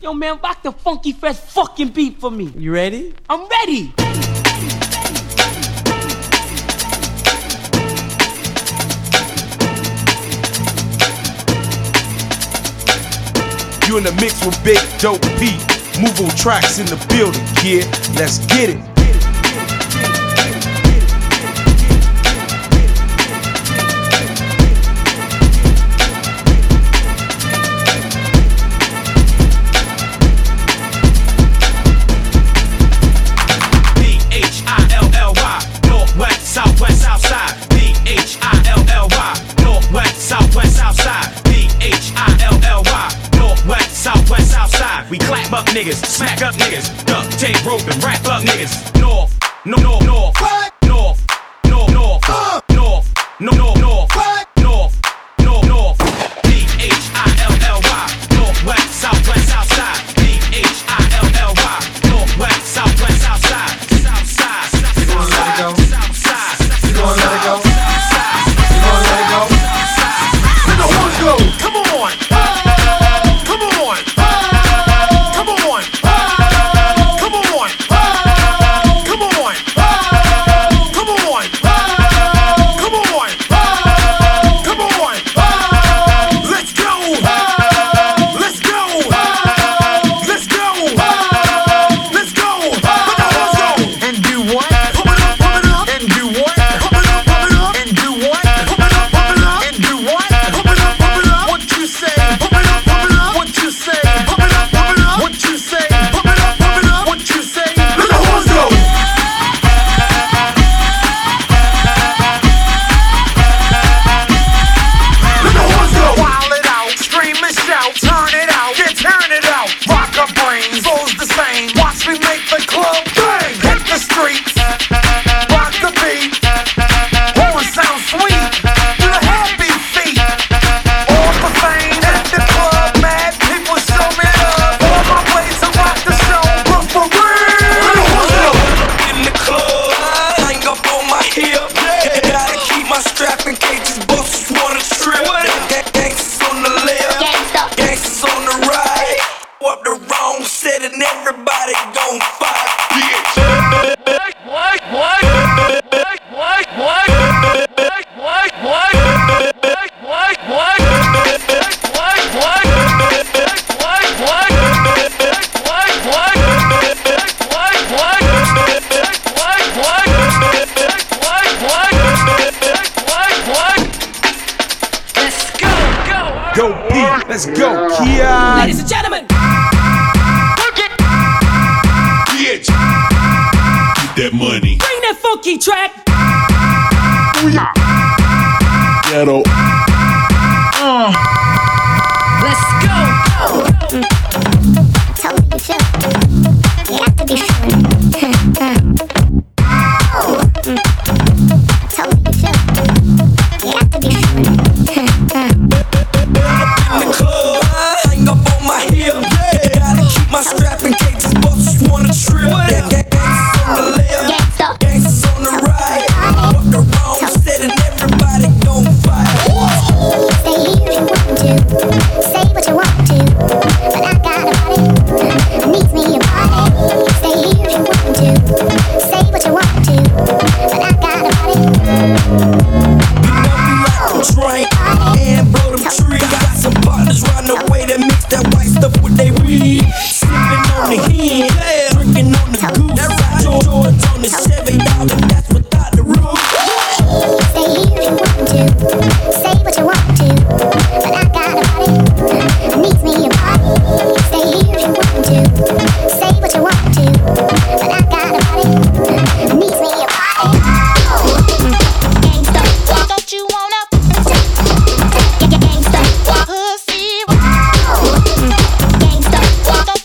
Yo, man, rock the funky fresh fucking beat for me. You ready? I'm ready. You in the mix with Big Dope P. Movable tracks in the building, kid. Let's get it. Southwest, Southside, P-H-I-L-L-Y, Northwest, Southwest, Southside, P-H-I-L-L-Y, Northwest, Southwest, Southside. We clap up niggas, smack up niggas, duck, take rope and wrap up niggas. North, no, north, north, north, north, north, north, no, north, north, north, north, north, P-H-I-L-L-Y, Northwest, Southwest, Southside, P-H-I-L-L-Y, Northwest, Southwest, Southside, Southside, Southside. Gonna let it go. You gonna let it go. Let the horns go. Come on. Come on. Come on. Come on. Come on. Come on. Come on. Come on. Let's go. Let's go. Let's go. Let's go. Let the horns go. And do what? Pump it up, pump it up. And do what? Let's go, Kia. Ladies and gentlemen. Get that money. Bring that funky track. Ghetto. Let's go. Tell me you feel. You have to be feeling. Tell me you feel. You have to be feeling. My strap in case these bosses wanna trip. Gangsters on the left, gangsters on the right. Walk the wrong set and everybody gon' fight. Stay here if you want to. Say what you want to. But I got a body. Needs me a body. Stay here if you want to. Say what you want to. But I got a body. Drink and blow them trees. Got some partners round the way that mix that white stuff with they weed. Sipping on the hen, drinking on the goose. George on the $7, that's without the roof. Stay here if you want to. Say what you want to. But I got a body. Needs me a body. Stay here if you want to. Say what you want to. But I got a body. Needs me a body. Gangsta, don't you wanna? Gangsta, pussy. Gangsta, don't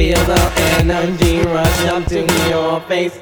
feel the energy rush up to your face.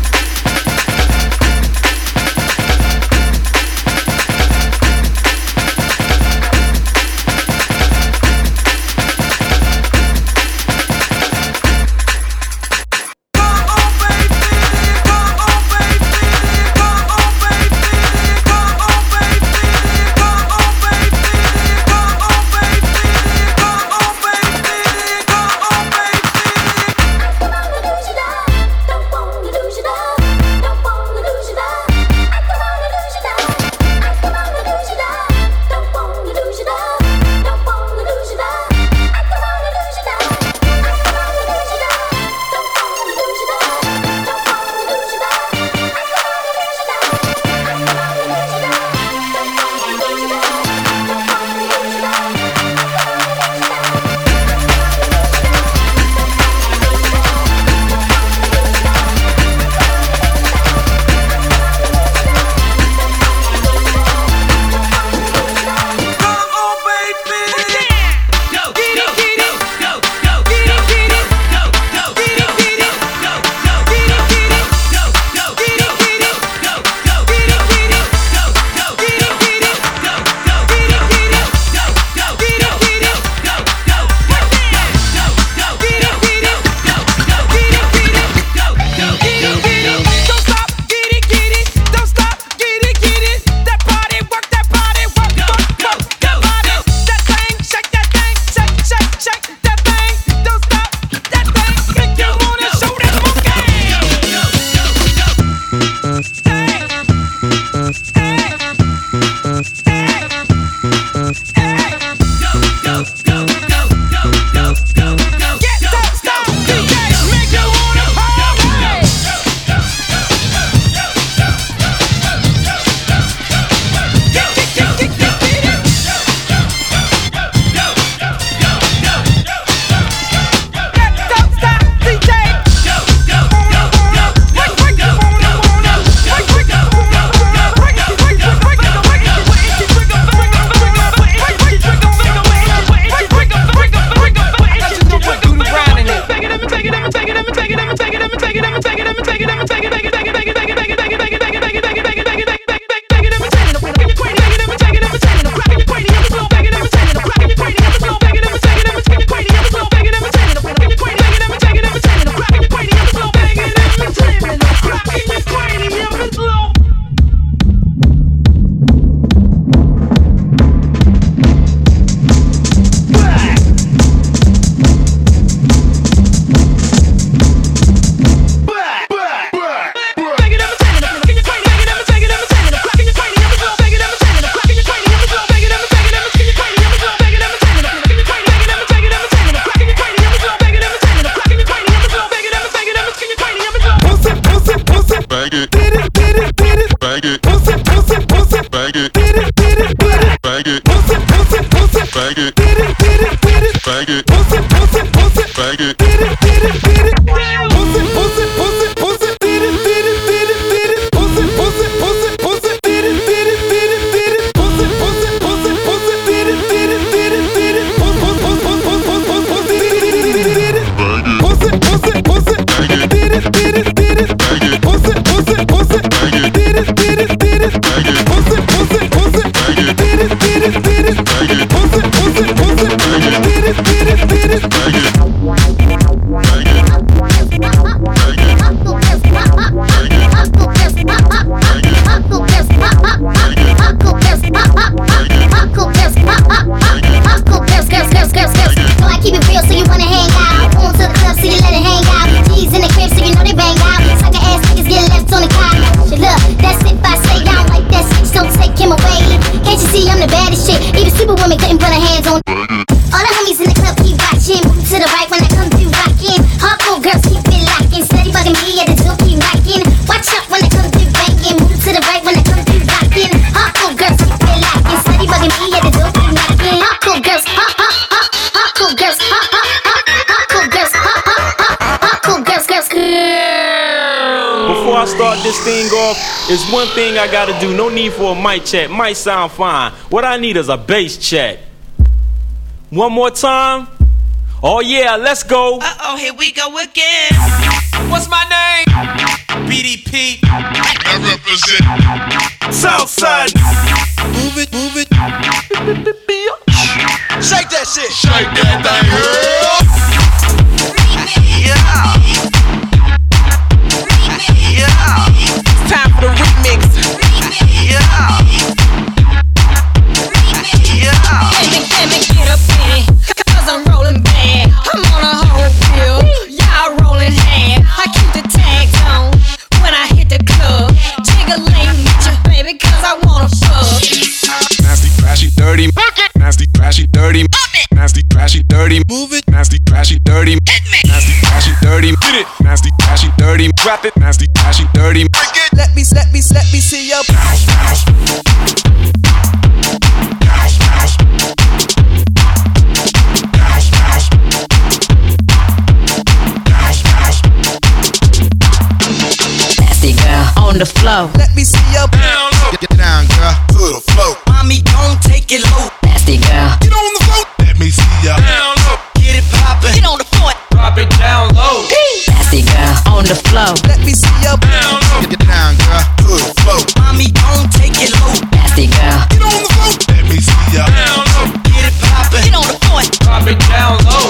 Before I start this thing off, there's one thing I gotta do. No need for a mic check. Might sound fine. What I need is a bass check. One more time. Oh yeah, let's go. Uh-oh, here we go again. What's my name? BDP. I represent Southside. Move it, move it. Shake that shit. Shake that thing, girl. Yeah. Yeah. Time for the remix. Yeah. Yeah. Let me get up in it, 'cause I'm rolling bad. I'm on a whole bill, y'all rolling hard. I keep the tags on when I hit the club. Jiggling with you, baby, 'cause I wanna fuck. Nasty, trashy, dirty. Nasty, trashy, dirty. Nasty, trashy, dirty. Move it. Nasty, trashy, dirty. Nasty, trashy, dirty. Get it. Nasty, trashy, dirty. Drop it. Nasty, trashy, dirty. Let me see your Bounce, bounce. Bounce, bounce. Bounce, bounce. Bounce, bounce. Nasty girl on the floor. Let me see your Down low. Get down, girl. To the floor. Mommy, don't take it low. Nasty girl. Get on the floor. Let me see ya. Down low. Get it poppin'. Get on the floor. Drop it down low. Nasty girl on the floor. Let me see your Down low. Get down, girl. To the floor. Mommy, don't take it low. Nasty girl. Get on the floor. Let me see ya. Down low. Get it poppin'. Get on the floor. Drop it down low.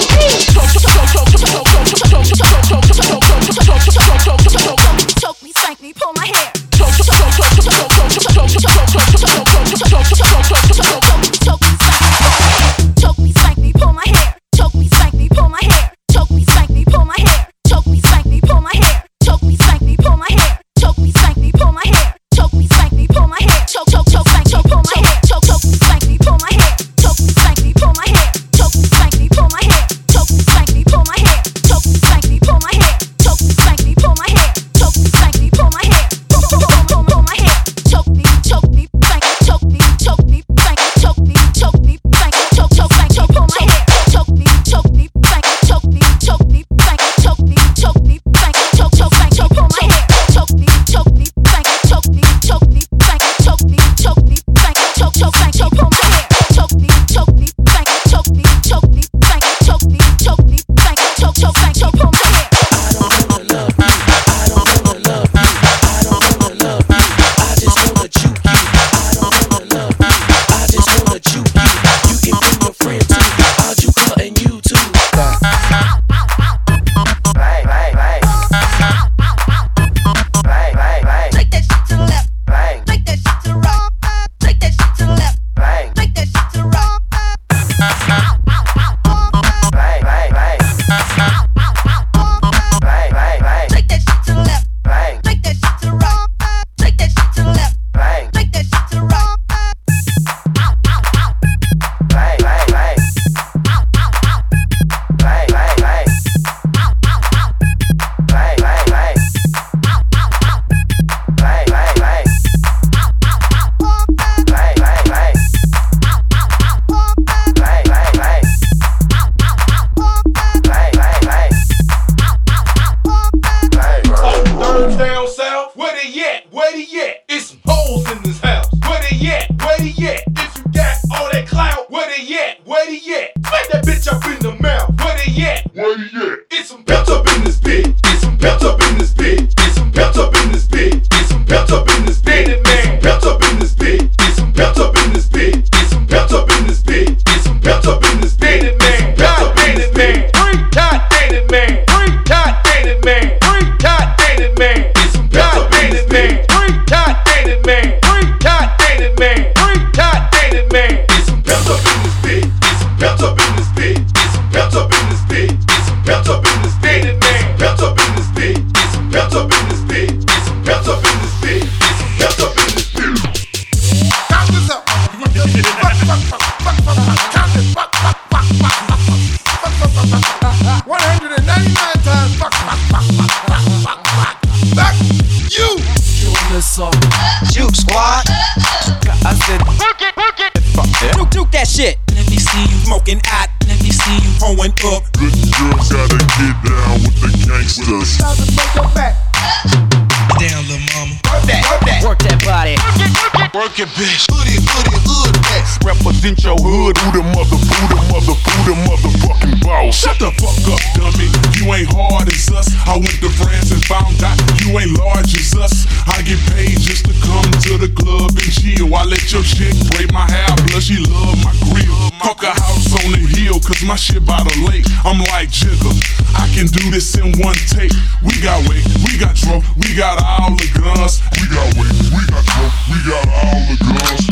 Choke me, spank me, pull my hair. Choke me, spank me, pull my hair. Choke me, spank me, pull my hair. Choke me, spank me, pull my hair. Choke me, spank me, pull my hair. Choke me, spank me, pull my hair. Choke me, spank me, pull my hair. Choke me, spank me, pull my hair. Choke me, spank me, pull my hair. Choke, choke, choke, spank, choke, pull my hair. Choke, choke, spank me, pull my hair. Choke me, spank me, pull my hair. Choke me, spank me, pull my hair. Choke me, spank me, pull my hair. Choke me, spank me, pull my hair. Choke me, spank me, pull my hair. Choke me, spank me, pull my hair. Pull my hair. Choke me, choke me, spank, choke me, choke me, spank, choke me, choke me, spank, choke, choke, spank, choke, pull my hair. Choke me, choke me, spank, choke me, choke me, spank, choke me, choke me, spank, choke, choke, spank, choke, pull my hair. Choke me, choke me, spank, choke me, choke me, spank, choke me, choke me, spank, choke, choke, spank, choke, pull my hair. Choke me, choke me, spank, choke me, choke me, spank, choke me, choke me, spank, choke, choke, spank, choke, pull my hair. Take that shit to the left. Take that shit to the right. Take that shit to the left. Take that shit to the right. Take that shit to the left. Take that shit to the right. Take that shit to the left. Take that shit to the right. Down south, where they at? Where they at? It's some hoes in this house. Where they at? Where they at? If you got all that clout, where they at? Where they at? Smack that bitch up in the mouth. Where they at? Where they at? It's some belts up in this bitch. It's some belts up in this bitch. It's some belts up in this bitch. It's some belts up in this bitch. It's some belts up in this bitch. It's some belts up in this bitch. It's some belts up in this bitch. It's some belts up in this bitch. It's some belts up in this bitch. God damn it, man. God damn it, man. God damn it, man. It's some belts up in this bitch. God damn it, man. God damn it, man. God damn it, man. It's some belts up in this bitch. It's some belts up in this bitch. It's some belts up in this bitch. It's some belts up in this bitch, man. Belts up in this bitch. It's some belts up in this bitch. It's some belts up in this bitch. It's some belts up in this bitch. Count this up. Count this. 199 times. Back you. Juke squad. I said, Duke that shit. Let me see you smoking out. Let me see you pulling up. Good girls gotta get down with the gangsters. Down, little mama. Work that body. Work it, bitch. Hood that. Represent your hood. Who the motherfucking boss? Shut the fuck up, dummy. You ain't hard as us. I went to France and found out you ain't large as us. I get paid just to come to the club and chill. I let your chick braid my hair, plus she love my grill. Fuck a house on the hill, cause my shit by the lake. I'm like Jigga, I can do this in one take. We got weight, we got drunk, we got all the guns. We got weight, we got drunk, we got all the guns.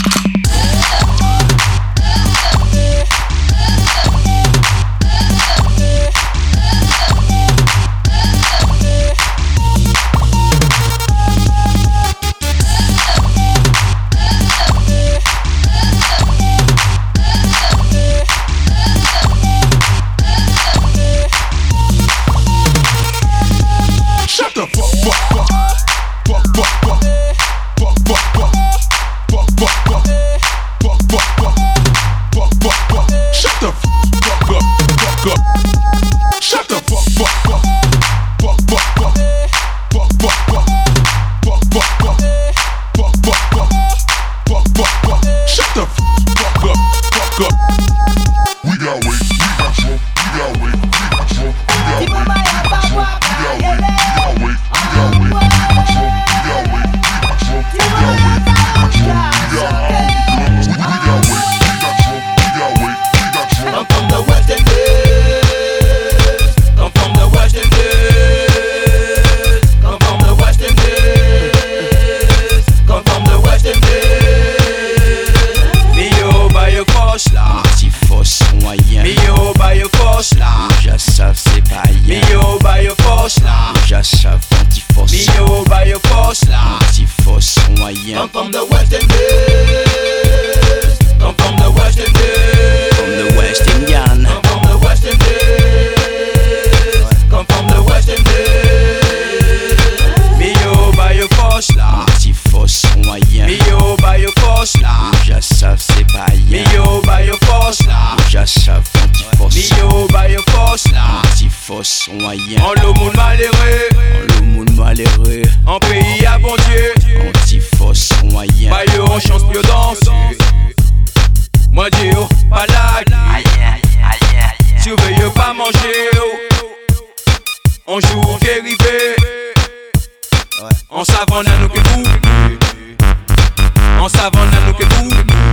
En le monde malheureux, en pays à bon Dieu, anti-fausse moyen. Pas yo, on chance plus danser. Moi Dieu, pas la surveille pas manger. On joue au dérivé. On savonne à nous que vous. On savonne à nous que vous.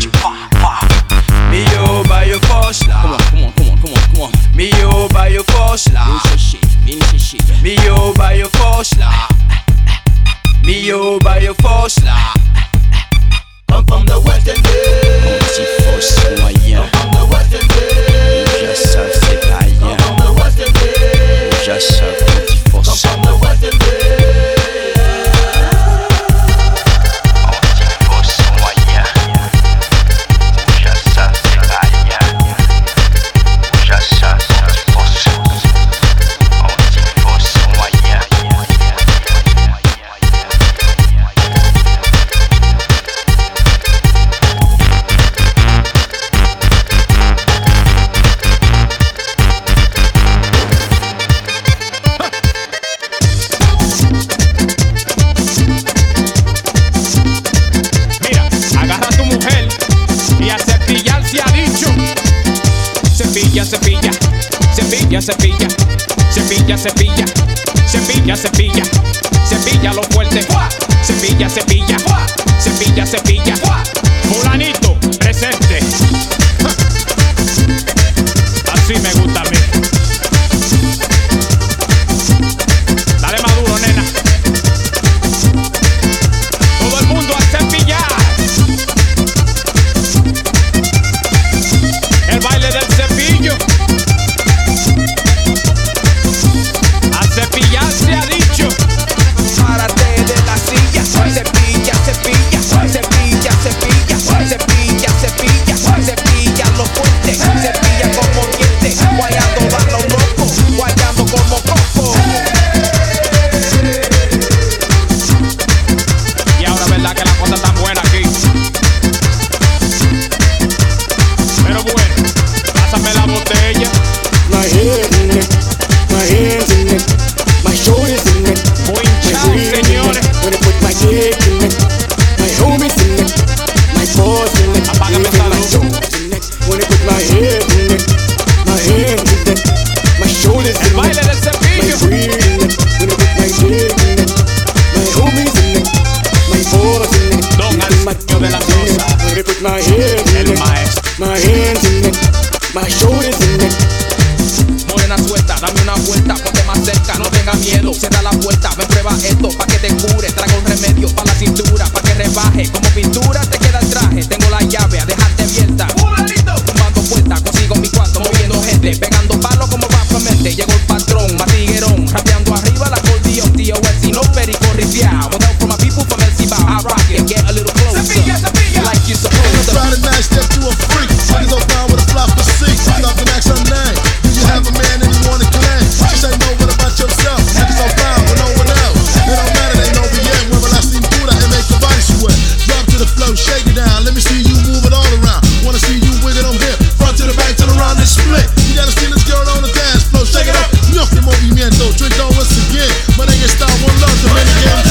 Me yo, by your force là. Come on. Me yo, by your force là. Me yo, by your force là. Me yo, by your force là. I'm from the Western Bay. Anti-fausse moyen. I'm from the Western Bay. Déjà ça c'est païen. I'm from the Western Bay. Déjà ça anti-fausse. I'm from the Western Bay. Cepilla lo fuerte, cepilla, fulanito, presente. Así me gusta a mí. Dale maduro, nena. Todo el mundo a cepillar. El baile del cepillo. A cepillar se ha dicho. Párate de la silla, cepilla, cepilla, cepilla, cepilla, cepilla. cierra la puerta, ven prueba esto pa' que te cure. Trago un remedio pa' la cintura, pa' que rebaje. Como pintura te queda el traje, tengo la llave a dejarte abierta. Tumbando puertas, consigo mi cuarto, moviendo gente, pegando palos como rapamente. Llegó el patrón, matiguerón, rapeando arriba la acordeón. TOS y no perico rifiao. With help from my people from El Cibao, I rock it, get a little closer, like you supposed to. Friday night, step to a freak. Niggas on fire with a flop of seats. Stop and ask her name. Do you have a man and you wanna claim? She say no, what about yourself? Niggas on fire with no one else. It don't matter, they know me yet. Mueve la cintura and make your body sweat. Drop to the flow, shake it down. Let me see you move it all around. Wanna see you wiggle them hip. Front to the back, turn around and split. You gotta see this girl on the dance floor. Shake it up, ñoque movimiento. Drink on once again. Merengue style, one love, Dominican.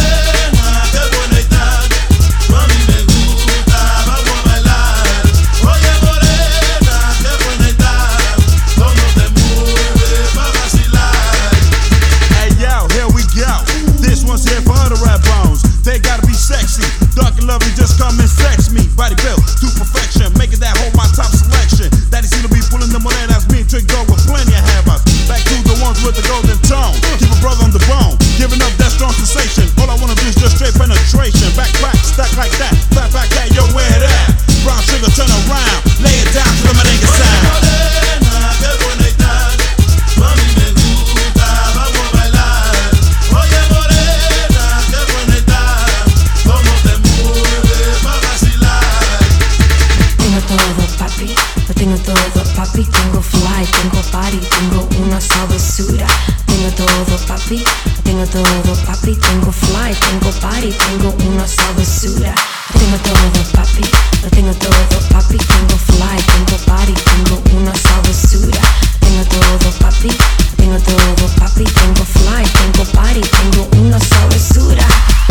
They gotta be sexy, dark and lovely, just come and sex me. Body built to perfection, making that whole my top selection. Daddy seem to be pulling the morenas, me and Trick Dog with plenty of habits. Back to the ones with the golden tone, keep a brother on the bone, giving up that strong sensation. All I wanna do is just straight penetration. Back, stack like that, flat back at yo, where it at? Brown sugar, turn around, lay it down to the merengue sound. Papi, tengo fly, tengo body, tengo una sabrosura. Tengo todo, papi, tengo todo, papi, tengo fly, tengo body, tengo una sabrosura. Tengo todo, papi, tengo todo, papi, tengo fly, tengo body, tengo una sabrosura. Tengo todo, papi, tengo todo, papi, tengo fly, tengo body, tengo una sabrosura.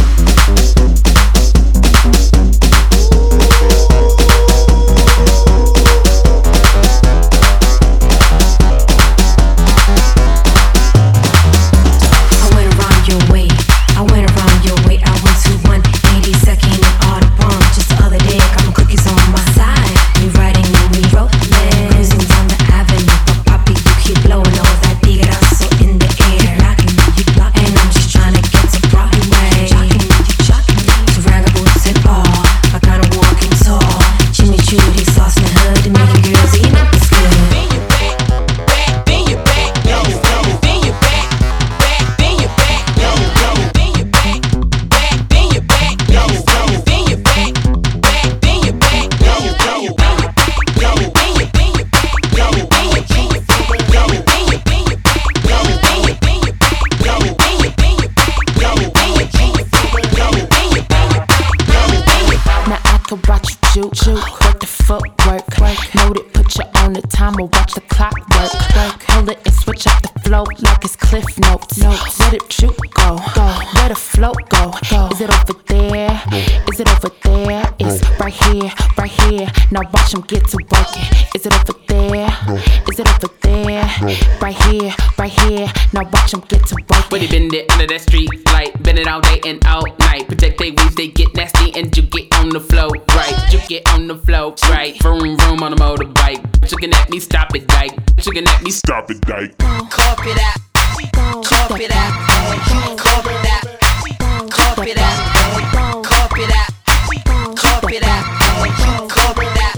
Work the footwork, note it, put you on the timer, watch the clock work. Hold it and switch up the flow like it's Cliff Notes. Where the juke go? Where the flow go? Is it over there? Is it over there? It's right here, right here. Now watch them get to working. Is it over there? Is it over there? Right here, right here. Now watch them get to working. When they bend it under that street light, bend it all day and all night. Protect they waves, they get nasty and you get on the flow, right? You get on the flow, right? Vroom vroom on a motorbike. Looking at me, stop it, dyke. Looking at me, stop it, dyke. Carpet out, carpet out, carpet out, carpet out, carpet out, carpet out, carpet out.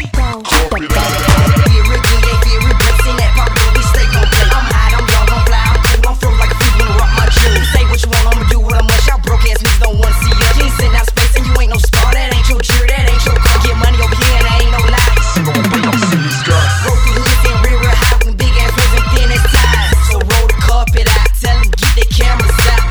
Say what you want, I'ma do what I must. Y'all broke ass niggas don't wanna see you. You ain't sitting out space and you ain't no star. That ain't your jury, that ain't your car. Get money over here and I ain't no lie. Roll through the hoods and real high with big ass ribs and thin as ties. So roll the carpet out, tell them get their cameras out.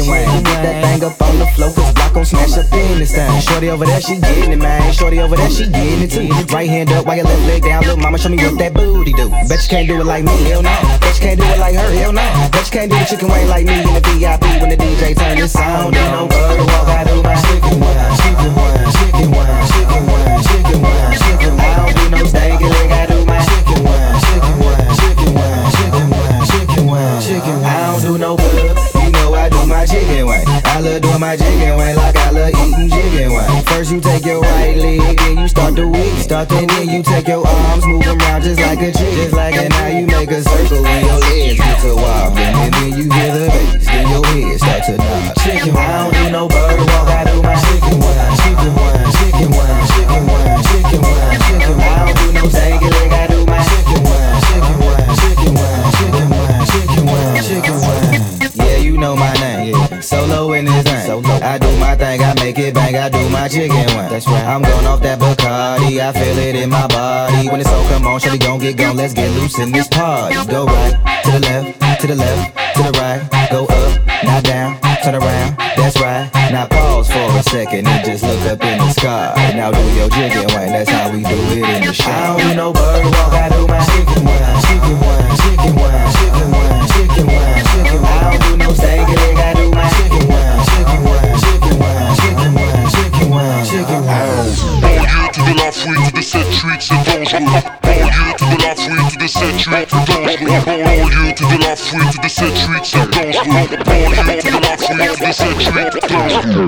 chicken wing. Get that thing up on the floor, cause block gon' smash up in this thing. Shorty over there, she getting it, man. Shorty over there, she getting it too. Right hand up, while your left leg down. Little mama, show me what that booty do. Bet you can't do it like me, hell no. Bet you can't do it like her, hell no. Bet you can't do the chicken wing like me in the VIP when the DJ turn this on. Don't no bird walk, I do my chicken wing, chicken wing, chicken wing, chicken wing, chicken wing, chicken wing. I don't do no stanky leg, I do my chicken wing, chicken wing, chicken wing, chicken wing, chicken wing, chicken wing. I don't do no bird, you know I do my chicken wing. I love doing my chicken wing like I love eating chicken wing. First you take your right leg, then you start the week. Start and then you take your arms, move them around just like a chick. Just like that, now you make a circle when your legs get to wobbling. And then you hear the bass, then your head start to nod. Chicken wing, I don't do no bird walk, I do my chicken wing, chicken wing, chicken wing, chicken wing, chicken wing, chicken wing. I don't do no stanky leg, I do my chicken wing, chicken wing, chicken wing, chicken wing, chicken wing, chicken wing. Yeah, you know my name, yeah. Solo in this thing. I do my thing, I make it bang, I do my chicken wing. That's right. I'm going off that Bacardi, I feel it in my body. When it's all come on, shawty gon' get gone, let's get loose in this party. Go right, to the left, to the left, to the right. Go up, now down, turn around, that's right. Now pause for a second and just look up in the sky. Now do your chicken wing, that's how we do it in the show. I don't do no bird walk, I do my chicken wing, chicken wing, chicken wing, chicken wing, chicken wing, chicken wing. I don't do no stanky leg, I do my chicken wing, chicken wing, chicken wing, chicken wing, chicken wing, chicken wing. Banlieue to de la fouille, to de cette street, c'est dangereux. Banlieue to de la fouille, to de cette street, c'est dangereux. Banlieue to de la fouille, to de cette street, c'est dangereux. Banlieue to de la fouille, to de cette street, c'est dangereux.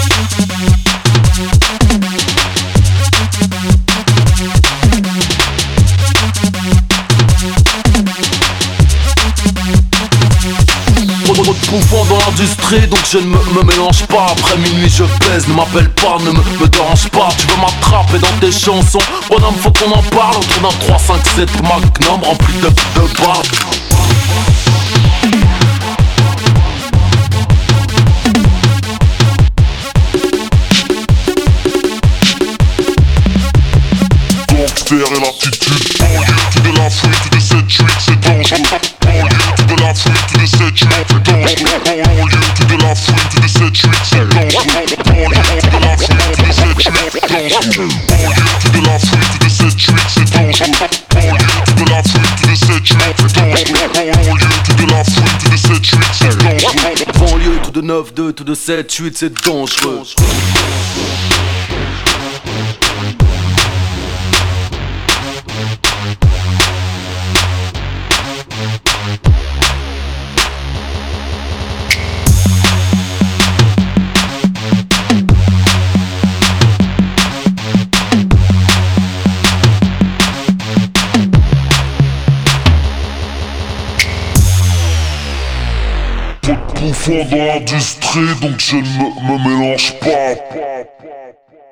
Trop de pouvoir dans l'industrie, donc je ne me mélange pas. Après minuit je pèse, ne m'appelle pas, ne me dérange pas. Tu veux m'attraper dans tes chansons, bonhomme faut qu'on en parle. Autour d'un 3, 5, 7 magnum rempli de barres. Gangster et l'attitude. Banlieue to de la fouille, to de cette street, c'est dangereux. Banlieue to de la fouille, to de cette street, c'est dangereux. Banlieue to de la fouille, to de cette street, c'est dangereux. Banlieue to de la fouille, to de cette street, c'est dangereux. Banlieue to de la fouille, to de cette street, c'est dangereux. Banlieue to de la fouille, to de cette street, c'est dangereux. Banlieue to de la fouille, to de cette street, c'est dangereux. Banlieue tout de 9-2, tout de 7-8, c'est dangereux. Trop de pouvoir dans l'industrie, donc je ne me mélange pas.